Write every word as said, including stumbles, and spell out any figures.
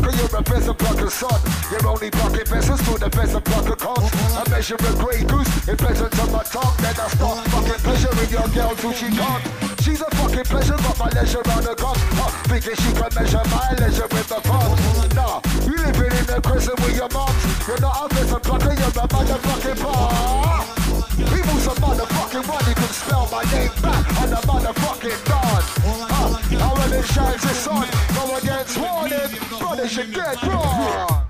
plucker, you're a peasant plucker, son. You're only plucking peasants to the peasant plucker cons. I measure a grey goose in peasant on my tongue. Then I start fucking pleasuring your girl till she can't. She's a fucking pleasure, but my leisure on the gun. Huh, thinking she can measure my leisure with the funds. Nah, you living in the crescent with your moms. You're not a peasant plucker, you're a motherfucking punk. People some motherfucking one, you can spell my name back on the motherfucking dawn. Huh, how when it shines the sun, go against warning, brother should get wrong.